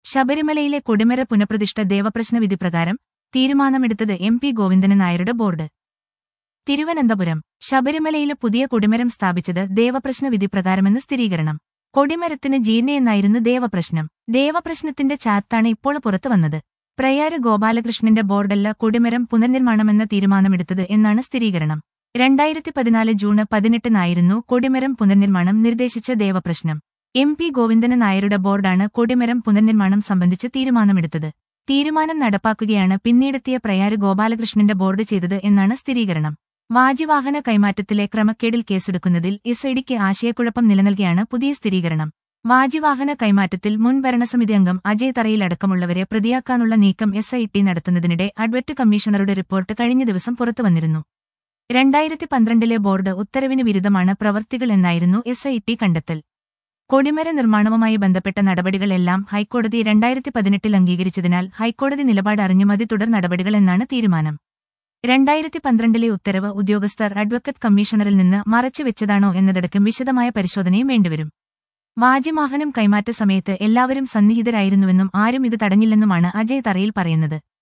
ശബരിമലയിലെ കൊടിമര പുനഃപ്രതിഷ്ഠ ദേവപ്രശ്ന വിധിപ്രകാരം തീരുമാനമെടുത്തത് എം.പി. ഗോവിന്ദൻ നായരുടെ ബോർഡ്. തിരുവനന്തപുരം. ശബരിമലയില് പുതിയ കൊടിമരം സ്ഥാപിച്ചത് ദേവപ്രശ്ന വിധിപ്രകാരമെന്ന് സ്ഥിരീകരണം. കൊടിമരത്തിന് ജീർണയെന്നായിരുന്നു ദേവപ്രശ്നം. ദേവപ്രശ്നത്തിന്റെ ചാത്താണ് ഇപ്പോൾ പുറത്തുവന്നത്. പ്രയാര് ഗോപാലകൃഷ്ണന്റെ ബോർഡല്ല കൊടിമരം പുനർനിർമ്മാണമെന്ന തീരുമാനമെടുത്തത് എന്നാണ് സ്ഥിരീകരണം. 2014 ജൂൺ 18-നായിരുന്നു കൊടിമരം പുനർനിർമ്മാണം നിർദ്ദേശിച്ച ദേവപ്രശ്നം. എം.പി. ഗോവിന്ദൻ നായരുടെ ബോർഡാണ് കൊടിമരം പുനർനിർമ്മാണം സംബന്ധിച്ച് തീരുമാനമെടുത്തത്. തീരുമാനം നടപ്പാക്കുകയാണ് പിന്നീടെത്തിയ പ്രയാര് ഗോപാലകൃഷ്ണന്റെ ബോർഡ് ചെയ്തത് എന്നാണ് സ്ഥിരീകരണം. വാജിവാഹന കൈമാറ്റത്തിലെ ക്രമക്കേടിൽ കേസെടുക്കുന്നതിൽ എസ്.ഐ.ഡിക്ക് ആശയക്കുഴപ്പം നിലനിൽക്കെയാണ് പുതിയ സ്ഥിരീകരണം. വാജിവാഹന കൈമാറ്റത്തിൽ മുൻ ഭരണസമിതി അംഗം അജയ് തറയിൽ അടക്കമുള്ളവരെ പ്രതിയാക്കാനുള്ള നീക്കം എസ്.ഐ.ടി നടത്തുന്നതിനിടെ അഡ്വറ്റ് കമ്മീഷണറുടെ റിപ്പോർട്ട് കഴിഞ്ഞ ദിവസം പുറത്തുവന്നിരുന്നു. 2012-ലെ ബോർഡ് ഉത്തരവിന് വിരുദ്ധമാണ് പ്രവർത്തികൾ എന്നായിരുന്നു എസ്.ഐ.ടി കണ്ടെത്തൽ. കൊടിമര നിർമ്മാണവുമായി ബന്ധപ്പെട്ട നടപടികൾ എല്ലാം ഹൈക്കോടതി 2018-ൽ അംഗീകരിച്ചതിനാൽ ഹൈക്കോടതി നിലപാട് അറിഞ്ഞു മതി തുടർ നടപടികൾ എന്നാണ് തീരുമാനം. 2012-ലെ ഉത്തരവ് ഉദ്യോഗസ്ഥർ അഡ്വക്കറ്റ് കമ്മീഷണറിൽ നിന്ന് മറച്ചുവെച്ചതാണോ എന്നതടക്കം വിശദമായ പരിശോധനയും വേണ്ടിവരും. വാജിവാഹനം കൈമാറ്റ സമയത്ത് എല്ലാവരും സന്നിഹിതരായിരുന്നുവെന്നും ആരും ഇത് തടഞ്ഞില്ലെന്നുമാണ് അജയ് തറയിൽ പറയുന്നത്.